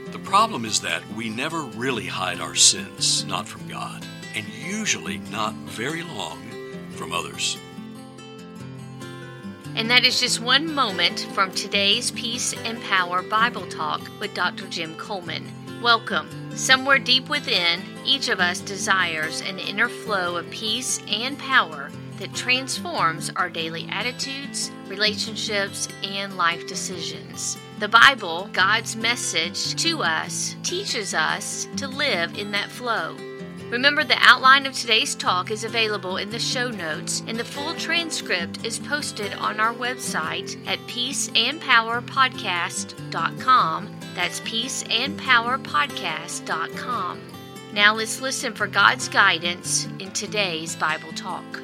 The problem is that we never really hide our sins, not from God, and usually not very long from others. And that is just one moment from today's Peace and Power Bible Talk with Dr. Jim Coleman. Welcome. Somewhere deep within, each of us desires an inner flow of peace and power that transforms our daily attitudes, relationships, and life decisions. The Bible, God's message to us, teaches us to live in that flow. Remember, the outline of today's talk is available in the show notes, and the full transcript is posted on our website at peaceandpowerpodcast.com. That's peaceandpowerpodcast.com. Now let's listen for God's guidance in today's Bible talk.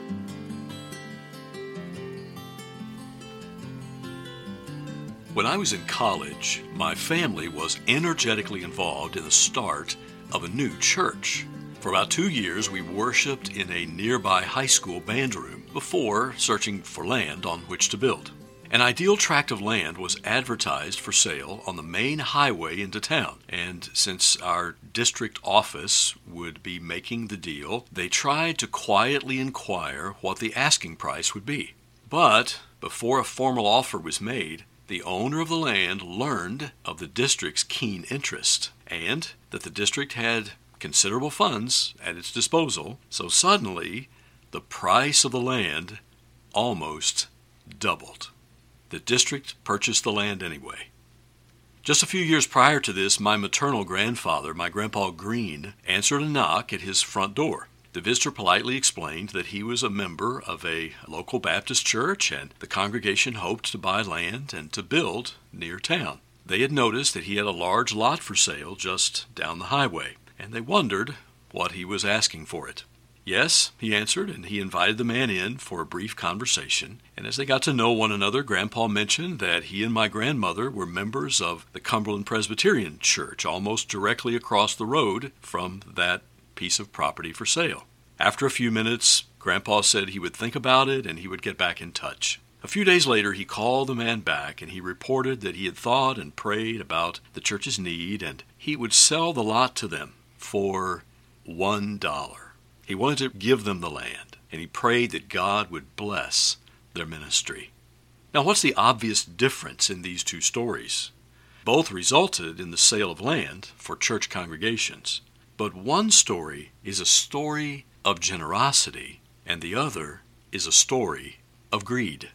When I was in college, my family was energetically involved in the start of a new church. For about 2 years, we worshiped in a nearby high school band room before searching for land on which to build. An ideal tract of land was advertised for sale on the main highway into town, and since our district office would be making the deal, they tried to quietly inquire what the asking price would be. But before a formal offer was made, the owner of the land learned of the district's keen interest, and that the district had considerable funds at its disposal, so suddenly the price of the land almost doubled. The district purchased the land anyway. Just a few years prior to this, my maternal grandfather, my Grandpa Green, answered a knock at his front door. The visitor politely explained that he was a member of a local Baptist church and the congregation hoped to buy land and to build near town. They had noticed that he had a large lot for sale just down the highway, and they wondered what he was asking for it. Yes, he answered, and he invited the man in for a brief conversation. And as they got to know one another, Grandpa mentioned that he and my grandmother were members of the Cumberland Presbyterian Church, almost directly across the road from that piece of property for sale. After a few minutes, Grandpa said he would think about it and he would get back in touch. A few days later, he called the man back and he reported that he had thought and prayed about the church's need and he would sell the lot to them for $1. He wanted to give them the land, and he prayed that God would bless their ministry. Now, what's the obvious difference in these two stories? Both resulted in the sale of land for church congregations, but one story is a story of generosity, and the other is a story of greed.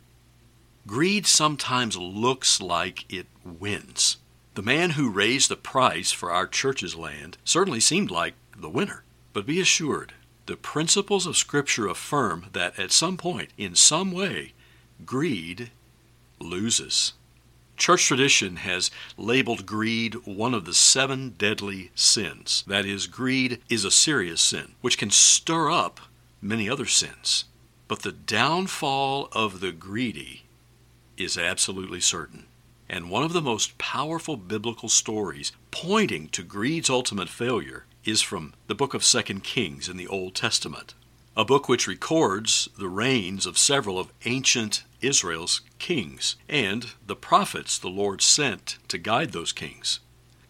Greed sometimes looks like it wins. The man who raised the price for our church's land certainly seemed like the winner, but be assured, the principles of Scripture affirm that at some point, in some way, greed loses. Church tradition has labeled greed one of the 7 deadly sins. That is, greed is a serious sin, which can stir up many other sins. But the downfall of the greedy is absolutely certain. And one of the most powerful biblical stories pointing to greed's ultimate failure is from the book of 2 Kings in the Old Testament, a book which records the reigns of several of ancient Israel's kings and the prophets the Lord sent to guide those kings.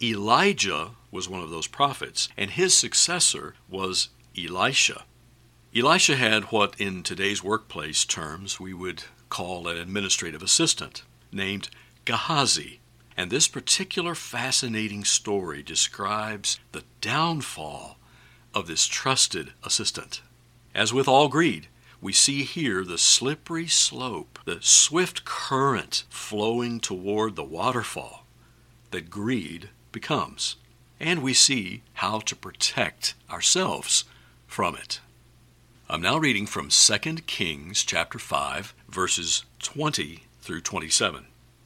Elijah was one of those prophets, and his successor was Elisha. Elisha had what in today's workplace terms we would call an administrative assistant named Gehazi. And this particular fascinating story describes the downfall of this trusted assistant. As with all greed, we see here the slippery slope, the swift current flowing toward the waterfall that greed becomes. And we see how to protect ourselves from it. I'm now reading from 2 Kings chapter 5, verses 20 through 27.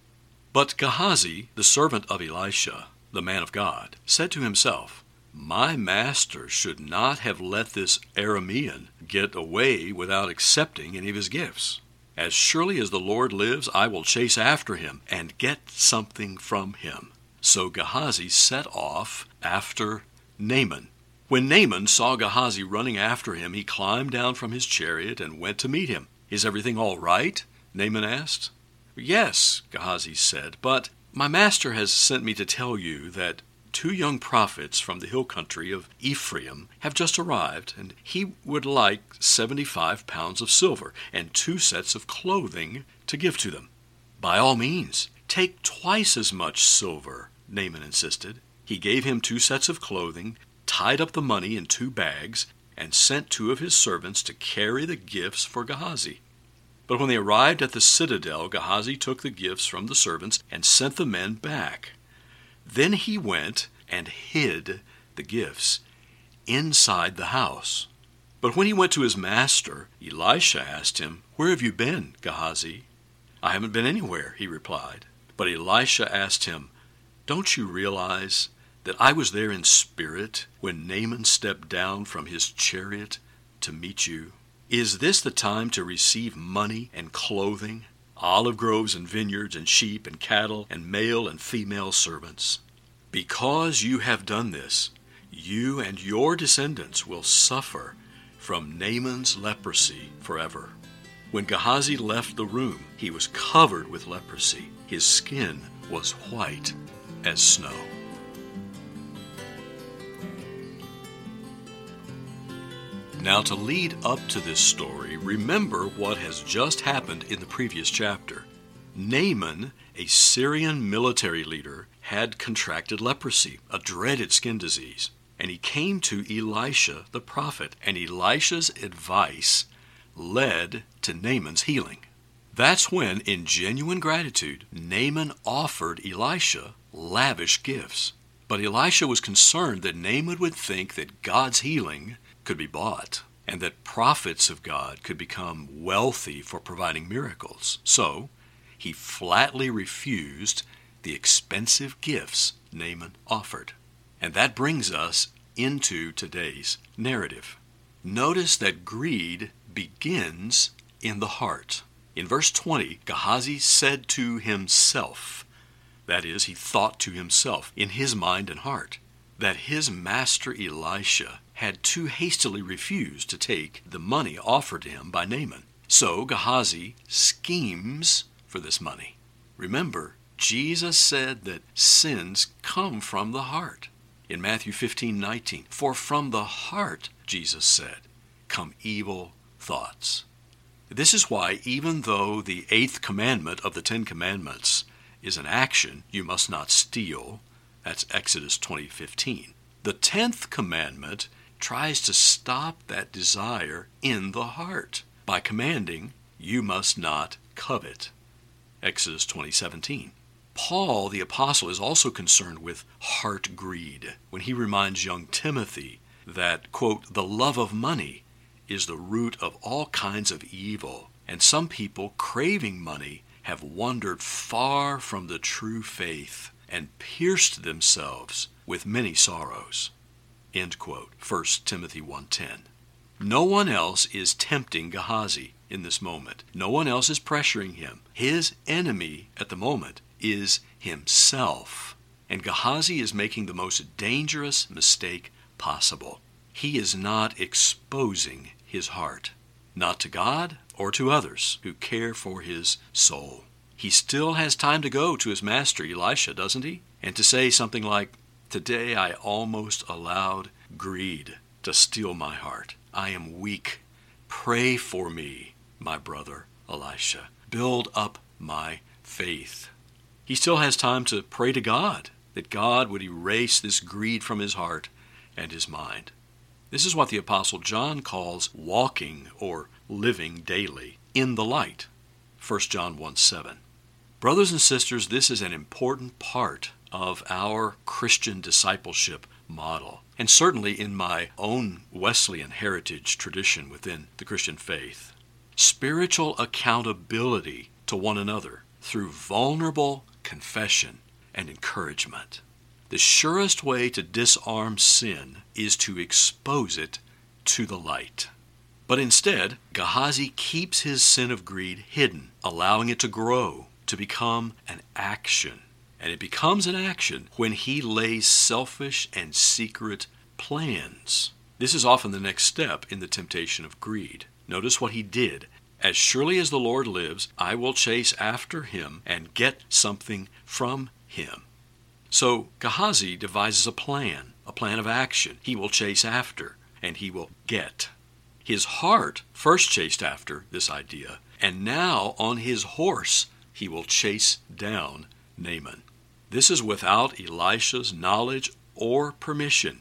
But Gehazi, the servant of Elisha, the man of God, said to himself, "My master should not have let this Aramean get away without accepting any of his gifts. As surely as the Lord lives, I will chase after him and get something from him." So Gehazi set off after Naaman. When Naaman saw Gehazi running after him, he climbed down from his chariot and went to meet him. "Is everything all right?" Naaman asked. "Yes," Gehazi said, "but my master has sent me to tell you that 2 young prophets from the hill country of Ephraim have just arrived, and he would like 75 pounds of silver and 2 sets of clothing to give to them. By all means, take twice as much silver, Naaman insisted. He gave him 2 sets of clothing, tied up the money in 2 bags, and sent 2 of his servants to carry the gifts for Gehazi. But when they arrived at the citadel, Gehazi took the gifts from the servants and sent the men back. Then he went and hid the gifts inside the house. But when he went to his master, Elisha asked him, "Where have you been, Gehazi?" "I haven't been anywhere," he replied. But Elisha asked him, "Don't you realize that I was there in spirit when Naaman stepped down from his chariot to meet you? Is this the time to receive money and clothing, olive groves and vineyards and sheep and cattle and male and female servants? Because you have done this, you and your descendants will suffer from Naaman's leprosy forever." When Gehazi left the room, he was covered with leprosy. His skin was white as snow. Now, to lead up to this story, remember what has just happened in the previous chapter. Naaman, a Syrian military leader, had contracted leprosy, a dreaded skin disease. And he came to Elisha the prophet, and Elisha's advice led to Naaman's healing. That's when, in genuine gratitude, Naaman offered Elisha lavish gifts. But Elisha was concerned that Naaman would think that God's healing could be bought, and that prophets of God could become wealthy for providing miracles. So he flatly refused the expensive gifts Naaman offered. And that brings us into today's narrative. Notice that greed begins in the heart. In verse 20, Gehazi said to himself, that is, he thought to himself in his mind and heart, that his master Elisha had too hastily refused to take the money offered to him by Naaman. So Gehazi schemes for this money. Remember, Jesus said that sins come from the heart. In Matthew 15:19, "For from the heart," Jesus said, "come evil thoughts." This is why, even though the 8th commandment of the 10 commandments is an action, "You must not steal," that's Exodus 20:15, the 10th commandment tries to stop that desire in the heart by commanding, "You must not covet," Exodus 20:17. Paul, the apostle, is also concerned with heart greed when he reminds young Timothy that, quote, "the love of money is the root of all kinds of evil, and some people craving money have wandered far from the true faith and pierced themselves with many sorrows." End quote. 1 Timothy 1:10. No one else is tempting Gehazi in this moment. No one else is pressuring him. His enemy at the moment is himself. And Gehazi is making the most dangerous mistake possible. He is not exposing his heart, not to God or to others who care for his soul. He still has time to go to his master Elisha, doesn't he? And to say something like, "Today I almost allowed greed to steal my heart. I am weak. Pray for me, my brother Elisha. Build up my faith." He still has time to pray to God, that God would erase this greed from his heart and his mind. This is what the Apostle John calls walking or living daily in the light. 1 John 1:7. Brothers and sisters, this is an important part of our Christian discipleship model, and certainly in my own Wesleyan heritage tradition within the Christian faith. Spiritual accountability to one another through vulnerable confession and encouragement. The surest way to disarm sin is to expose it to the light. But instead, Gehazi keeps his sin of greed hidden, allowing it to grow, to become an action. And it becomes an action when he lays selfish and secret plans. This is often the next step in the temptation of greed. Notice what he did. "As surely as the Lord lives, I will chase after him and get something from him." So Gehazi devises a plan of action. He will chase after, and he will get. His heart first chased after this idea, and now on his horse he will chase down Naaman. This is without Elisha's knowledge or permission.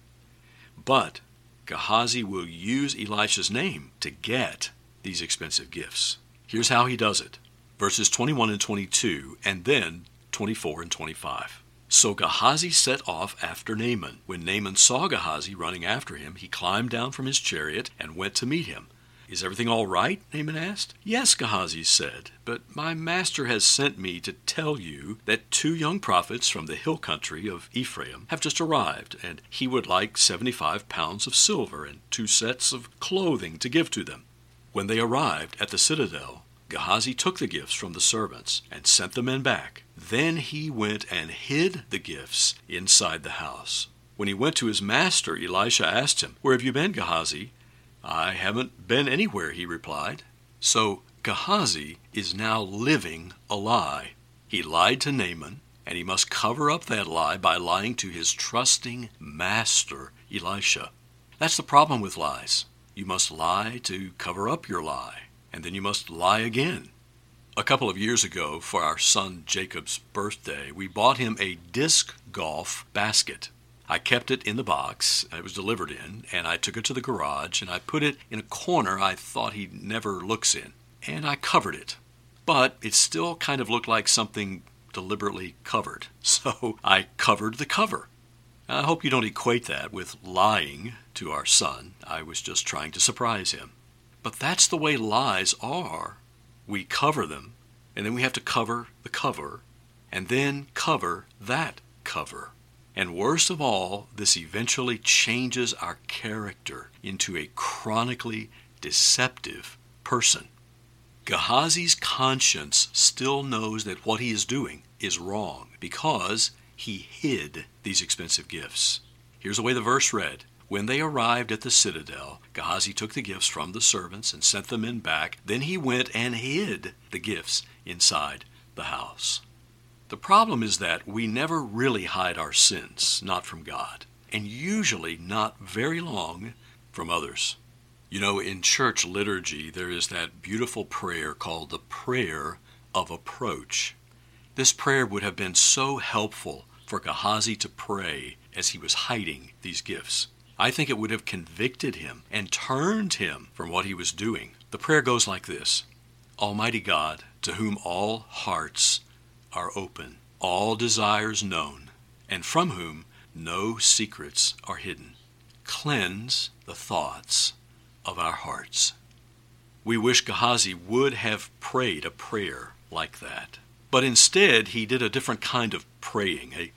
But Gehazi will use Elisha's name to get these expensive gifts. Here's how he does it. Verses 21 and 22, and then 24 and 25. So Gehazi set off after Naaman. When Naaman saw Gehazi running after him, he climbed down from his chariot and went to meet him. Is everything all right? Naaman asked. Yes, Gehazi said, but my master has sent me to tell you that 2 young prophets from the hill country of Ephraim have just arrived, and he would like 75 pounds of silver and 2 sets of clothing to give to them. When they arrived at the citadel, Gehazi took the gifts from the servants and sent the men back. Then he went and hid the gifts inside the house. When he went to his master, Elisha asked him, "Where have you been, Gehazi?" "I haven't been anywhere," he replied. So Gehazi is now living a lie. He lied to Naaman, and he must cover up that lie by lying to his trusting master, Elisha. That's the problem with lies. You must lie to cover up your lie, and then you must lie again. A couple of years ago, for our son Jacob's birthday, we bought him a disc golf basket. I kept it in the box it was delivered in, and I took it to the garage, and I put it in a corner I thought he never looks in, and I covered it. But it still kind of looked like something deliberately covered, so I covered the cover. I hope you don't equate that with lying to our son. I was just trying to surprise him. But that's the way lies are. We cover them, and then we have to cover the cover, and then cover that cover. And worst of all, this eventually changes our character into a chronically deceptive person. Gehazi's conscience still knows that what he is doing is wrong because he hid these expensive gifts. Here's the way the verse read. When they arrived at the citadel, Gehazi took the gifts from the servants and sent the men back. Then he went and hid the gifts inside the house. The problem is that we never really hide our sins, not from God, and usually not very long from others. You know, in church liturgy, there is that beautiful prayer called the prayer of approach. This prayer would have been so helpful for Gehazi to pray as he was hiding these gifts. I think it would have convicted him and turned him from what he was doing. The prayer goes like this. Almighty God, to whom all hearts are open, all desires known, and from whom no secrets are hidden, cleanse the thoughts of our hearts. We wish Gehazi would have prayed a prayer like that. But instead, he did a different kind of praying, a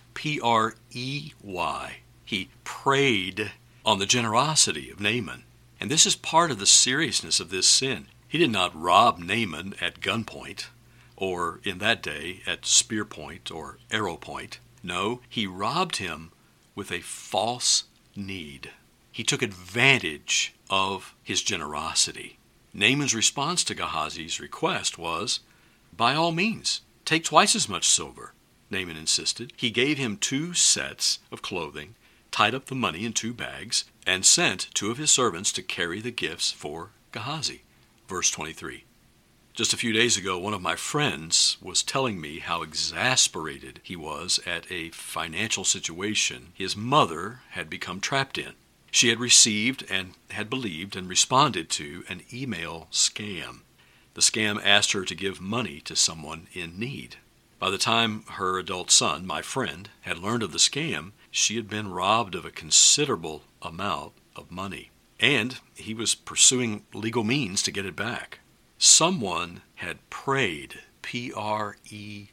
P-R-E-Y. He prayed on the generosity of Naaman. And this is part of the seriousness of this sin. He did not rob Naaman at gunpoint, or in that day at spear point or arrow point. No, he robbed him with a false need. He took advantage of his generosity. Naaman's response to Gehazi's request was, "By all means, take twice as much silver," Naaman insisted. He gave him 2 sets of clothing, tied up the money in 2 bags, and sent 2 of his servants to carry the gifts for Gehazi. Verse 23. Just a few days ago, one of my friends was telling me how exasperated he was at a financial situation his mother had become trapped in. She had received and had believed and responded to an email scam. The scam asked her to give money to someone in need. By the time her adult son, my friend, had learned of the scam, she had been robbed of a considerable amount of money, and he was pursuing legal means to get it back. Someone had preyed, P-R-E-Y-E-D,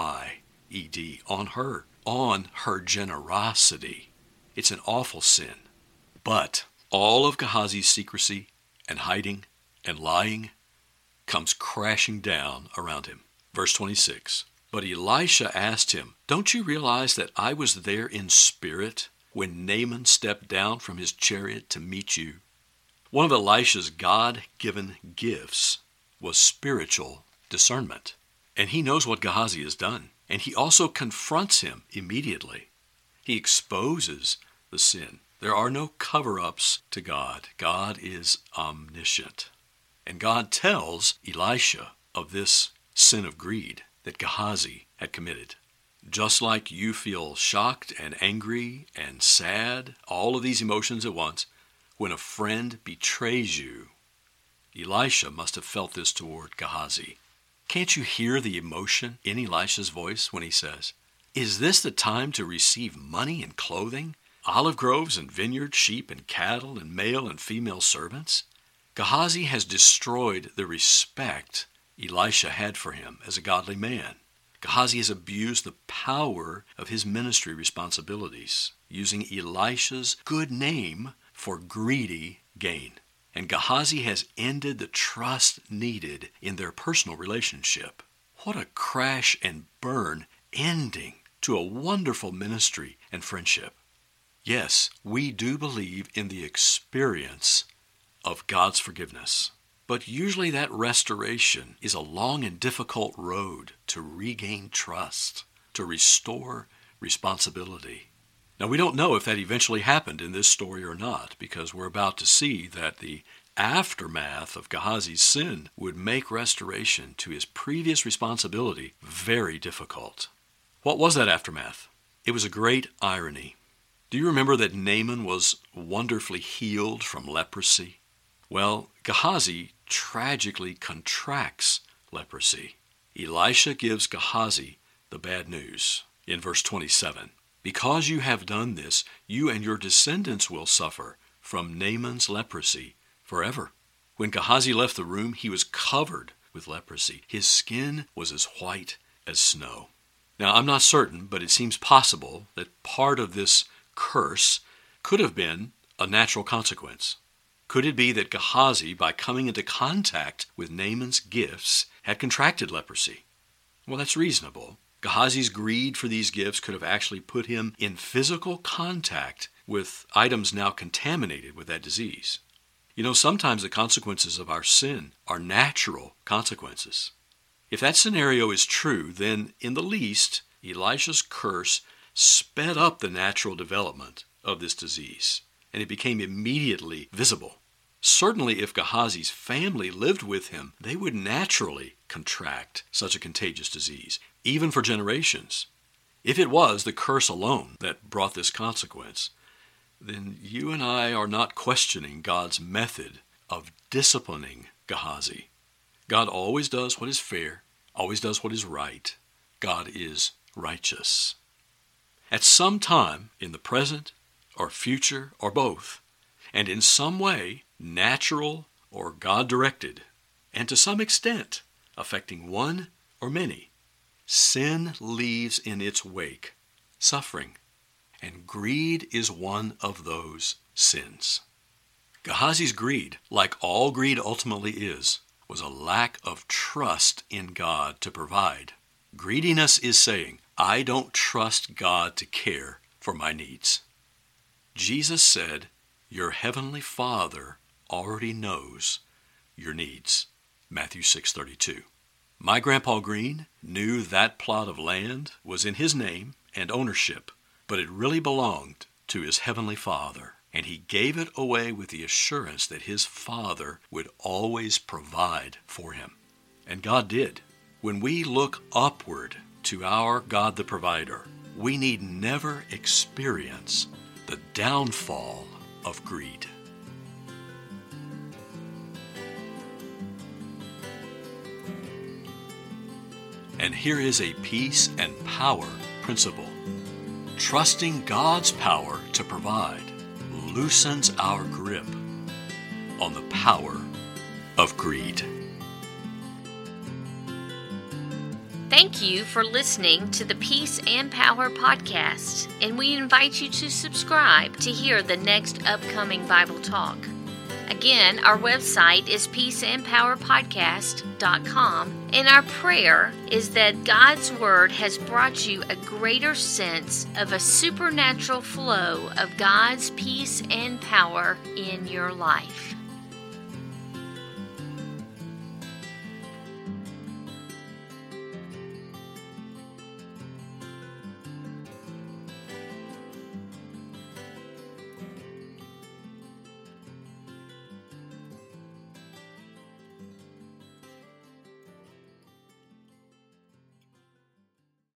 on her generosity. It's an awful sin. But all of Gehazi's secrecy and hiding and lying comes crashing down around him. Verse 26. But Elisha asked him, "Don't you realize that I was there in spirit when Naaman stepped down from his chariot to meet you?" One of Elisha's God-given gifts was spiritual discernment. And he knows what Gehazi has done. And he also confronts him immediately. He exposes the sin. There are no cover-ups to God. God is omniscient. And God tells Elisha of this sin of greed that Gehazi had committed. Just like you feel shocked and angry and sad, all of these emotions at once, when a friend betrays you, Elisha must have felt this toward Gehazi. Can't you hear the emotion in Elisha's voice when he says, "Is this the time to receive money and clothing, olive groves and vineyards, sheep and cattle and male and female servants?" Gehazi has destroyed the respect Elisha had for him as a godly man. Gehazi has abused the power of his ministry responsibilities, using Elisha's good name for greedy gain. And Gehazi has ended the trust needed in their personal relationship. What a crash and burn ending to a wonderful ministry and friendship. Yes, we do believe in the experience of God's forgiveness. But usually that restoration is a long and difficult road to regain trust, to restore responsibility. Now, we don't know if that eventually happened in this story or not, because we're about to see that the aftermath of Gehazi's sin would make restoration to his previous responsibility very difficult. What was that aftermath? It was a great irony. Do you remember that Naaman was wonderfully healed from leprosy? Well, Gehazi tragically contracts leprosy. Elisha gives Gehazi the bad news in verse 27. "Because you have done this, you and your descendants will suffer from Naaman's leprosy forever." When Gehazi left the room, he was covered with leprosy. His skin was as white as snow. Now, I'm not certain, but it seems possible that part of this curse could have been a natural consequence. Could it be that Gehazi, by coming into contact with Naaman's gifts, had contracted leprosy? Well, that's reasonable. Gehazi's greed for these gifts could have actually put him in physical contact with items now contaminated with that disease. You know, sometimes the consequences of our sin are natural consequences. If that scenario is true, then in the least, Elisha's curse sped up the natural development of this disease, and it became immediately visible. Certainly, if Gehazi's family lived with him, they would naturally contract such a contagious disease, even for generations. If it was the curse alone that brought this consequence, then you and I are not questioning God's method of disciplining Gehazi. God always does what is fair, always does what is right. God is righteous. At some time in the present or future or both, and in some way, natural or God-directed, and to some extent affecting one or many, sin leaves in its wake suffering, and greed is one of those sins. Gehazi's greed, like all greed ultimately is, was a lack of trust in God to provide. Greediness is saying, I don't trust God to care for my needs. Jesus said, your heavenly Father already knows your needs. Matthew 6:32. My Grandpa Green knew that plot of land was in his name and ownership, but it really belonged to his heavenly Father, and he gave it away with the assurance that his Father would always provide for him. And God did. When we look upward to our God the Provider, we need never experience the downfall of greed. And here is a peace and power principle. Trusting God's power to provide loosens our grip on the power of greed. Thank you for listening to the Peace and Power podcast, and we invite you to subscribe to hear the next upcoming Bible talk. Again, our website is peaceandpowerpodcast.com, and our prayer is that God's Word has brought you a greater sense of a supernatural flow of God's peace and power in your life.